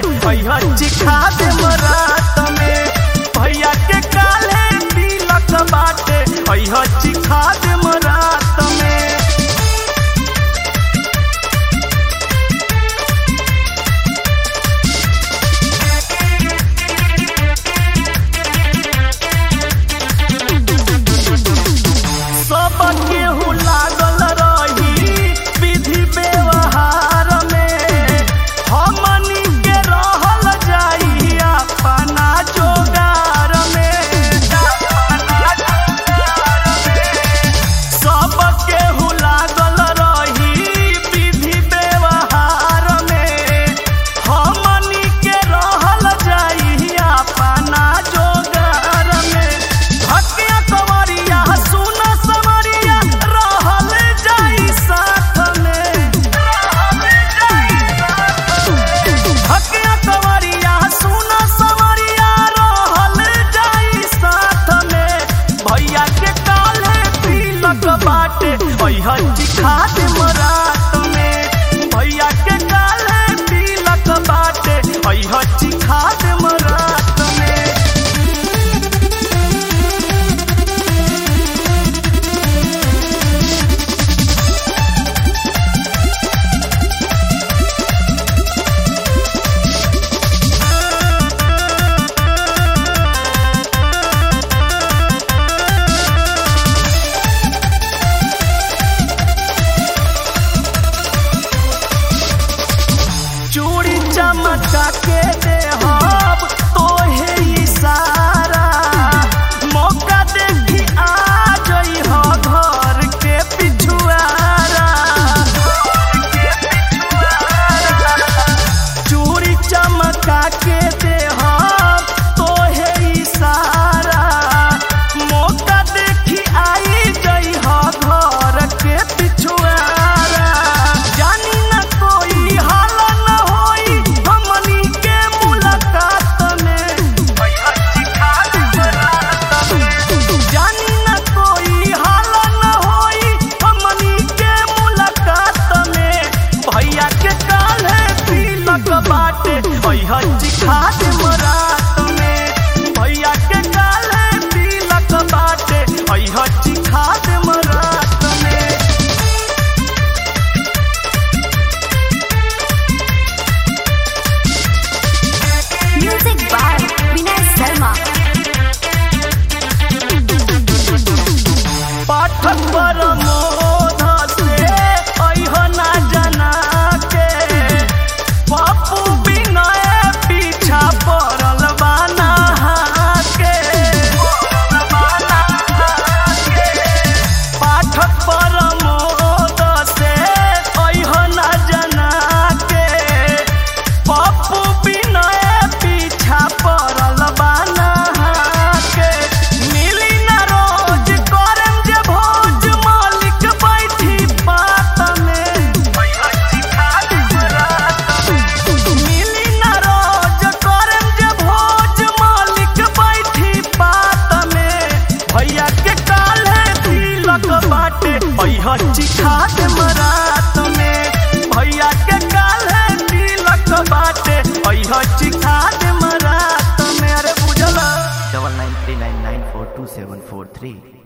भैया चिखा दे रात में। भैया के काले तिलक बाटे भैया चिखा दे रात में। सब केहू लागल रही विधि व्यवहार में, हमनी के रहल जाई अपना जोगार में। सब केहू लागल रही विधि व्यवहार में, हमनी के रहल जाई अपना जोगार में। भकिया कंवरिया सुन समरिया रहल जाई साथ में। भकिया कंवरिया सुन समरिया रहल जाई साथ में। भैया के काले तिलक बाटे भैया चिखा दे रात में। भैया के काले तिलक बाटे भैया चिखा दे रात में। चूड़ी चमका के देहब तोहे इशारा, मौका देखी आ जई हो घर के पिछुआरा। चूड़ी चमका के देहब तोहे इशारा, मौका देखी आई जई हो घर के पिछुआरा। जानी न कोई हाल न होई हमनी के मुलाकात में। भैया चिखा दे रात में। जानी न कोई हाल न होई हमनी के मुलाकात में। भैया के काले तिलक बाटे भैया चिखा दे रात में। भैया के काले तिलक बाटे भैया चिखा दे रात में। Music by Vinay Sharma. Pathak Pramod से अइहो ना जना के, पप्पू विनय पीछा पड़ल बाना के। पाठक प्रमोद से अइहो ना जना के, पप्पू विनय पीछा पड़ल बाना के। मिली ना रोज करम जे भोज मालिक बैठी बात में। भैया चिखा दे रात में। मिली ना रोज करम जे भोज मालिक बैठी बात में। भैया के काले तिलक बाटे भैया चिखा दे रात में। भैया के काले तिलक बाटे भैया चिखा दे रात में। अरे बुझल 9939942743